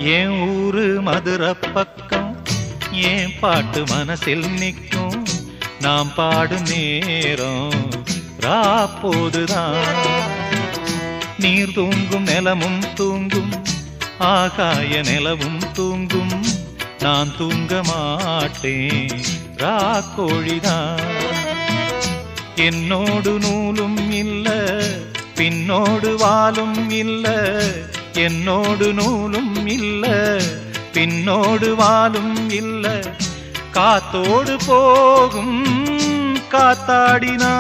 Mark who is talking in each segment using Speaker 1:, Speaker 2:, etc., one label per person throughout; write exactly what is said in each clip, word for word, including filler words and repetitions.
Speaker 1: என் ஊரு மதுரை பக்கம் ஏன் பாட்டு மனசில் நிற்கும். நாம் பாடும் நேரம் ராப்போதுதான். நீர் தூங்கும் நிலமும் தூங்கும், ஆகாய நிலவும் தூங்கும். நான் தூங்க மாட்டேன் ராக்கோழிதான். என்னோடு நூலும் இல்ல, பின்னோடு வாலும் இல்ல. என்னோடு நூலும் இல்ல, பின்னோடு வாலும் இல்ல. காத்தோடு போகும் காத்தாடினா.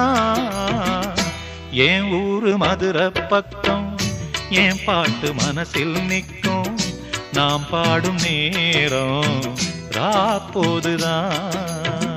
Speaker 1: என் ஊரு மதுரை பக்கம் என் பாட்டு மனசில் நிற்கும். நாம் பாடும் நேரம் ராப்போதுதான்.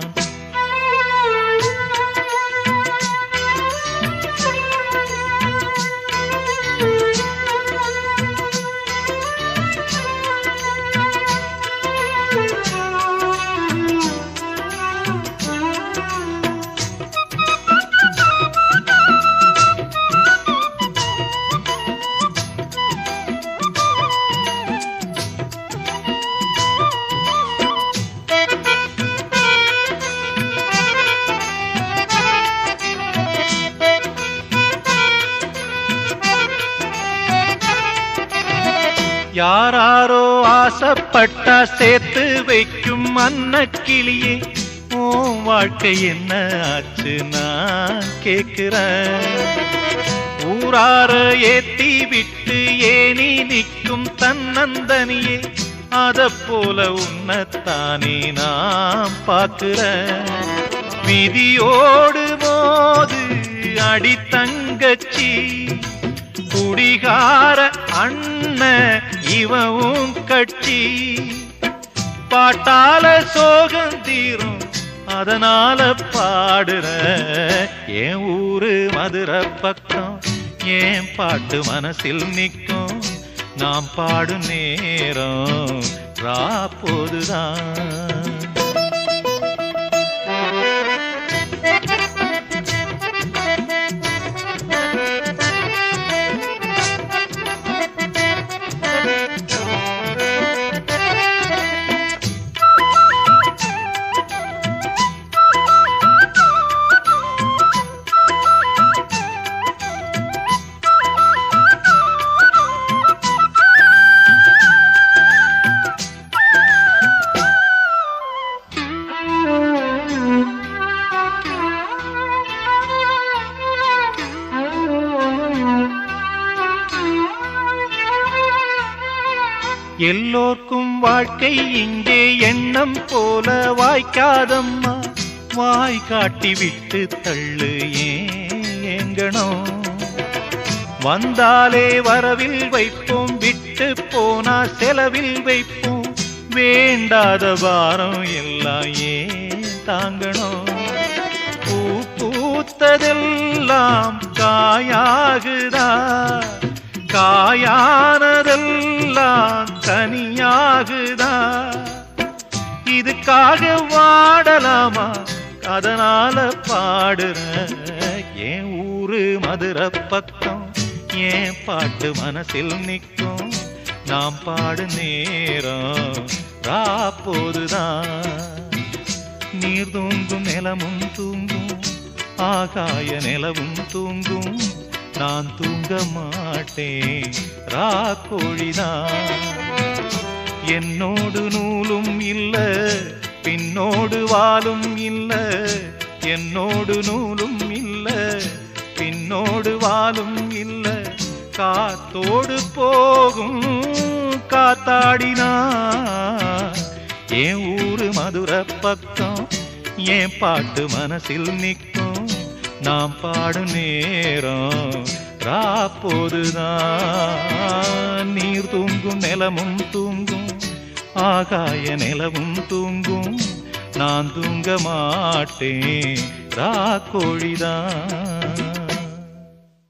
Speaker 1: யாராரோ ஆசைப்பட்டா சேர்த்து வைக்கும் அன்னக்கிளியே, ஓ வாழ்க்கை என்ன ஆச்சு நான் கேட்கிறேன். ஊரார ஏத்தி விட்டு ஏனி நிற்கும் தன்னந்தனியே, அத போல உன்னத்தானே நாம் பார்க்கிறேன். விதியோடு மோது அடி தங்கச்சி, குடிகார அண்ண இவவும் கட்சி. பாட்டால சோகம் தீரும் அதனால பாடுற. என் ஊரு மதுரை பக்கம் என் பாட்டு மனசில் நிற்கும். நாம் பாடும் நேரம் ராப்போதுதான். எல்லோர்க்கும் வாழ்க்கை இங்கே எண்ணம் போல வாய்க்காதம்மா. வாய் காட்டி விட்டு தள்ளு ஏங்கணும். வந்தாலே வரவில் வைப்போம், விட்டு போனா செலவில் வைப்போம். வேண்டாத பாரம் எல்லாம் ஏன் தாங்கணும். பூ பூத்ததெல்லாம் காயாகுதா, காயானதெல்லாம் கனியாகுதா. இதுக்காக வாடலாமா, அதனால பாடுற. என் ஊரு மதுரை பக்கம் என் பாட்டு மனசில் நிற்கும். நாம் பாடு நேரம் ராப்போதுதான். நீர் தூங்கும் நிலமும் தூங்கும், ஆகாய நிலவும் தூங்கும். நான் தூங்க மாட்டேன் ராக்கோழிதான். என்னோடு நூலும் இல்ல, பின்னோடு வாலும் இல்ல. என்னோடு நூலும் இல்ல, பின்னோடு வாலும் இல்ல. காத்தோடு போகும் காத்தாடினா. என் ஊரு மதுரை பக்கம் என் பாட்டு மனசில் நிற்கும். நாம் பாடும் நேரம் ராப்போதுதான். நீர் தூங்கும் நிலமும் தூங்கும், ஆகாய நிலவும் தூங்கும். நான் தூங்க மாட்டேன் ராக்கோழிதான்.